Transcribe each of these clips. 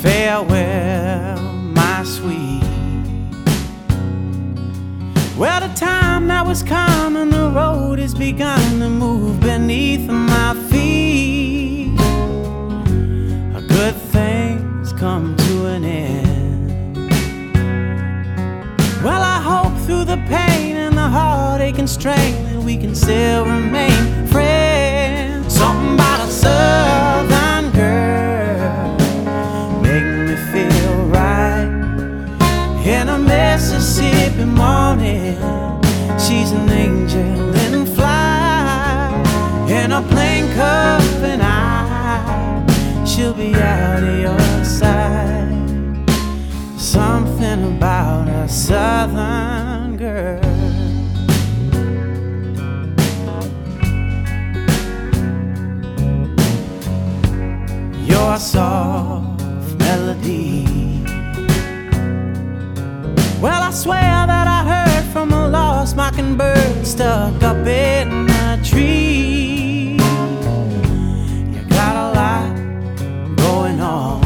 Farewell, my sweet. Well, the time that was coming, the road has begun to move beneath my feet. Good things come to an end. Well, I hope through the pain and the heartache and strain that we can still remain friends. Something about a southern girl make me feel right. In a Mississippi morning, she's an angel in flight. In a plain cup and she'll be out of your sight. Something about a southern girl. Your soft melody. Well, I swear that I heard from a lost mockingbird stuck up in a tree. You got a lot going on.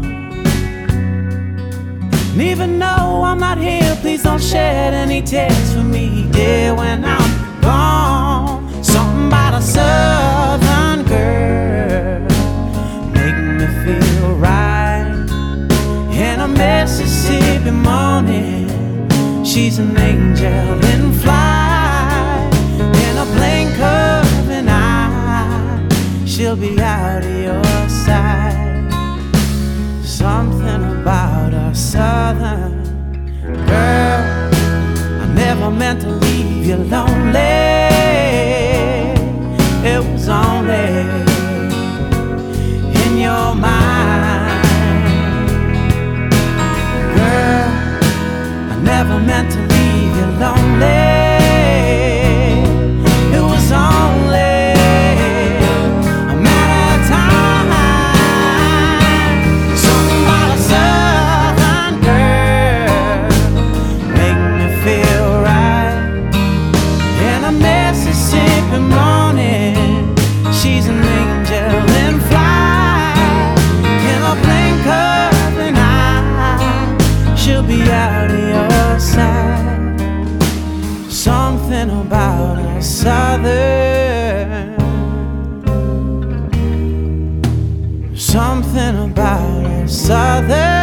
And even though I'm not here, please don't shed any tears for me, dear, when I'm gone. Something about a southern girl make me feel right. In a Mississippi morning, she's an angel in flight. In a plain cup and she'll be out of your sight. Something about a southern girl. I never meant to leave you lonely. It was only in your mind. Girl, I never meant to leave you lonely. It was only a matter of time. Something about a southern girl make me feel right. In a Mississippi morning, she's an angel in flight. In a plain cup and she'll be out of your sight. Something about a southern, something about a southern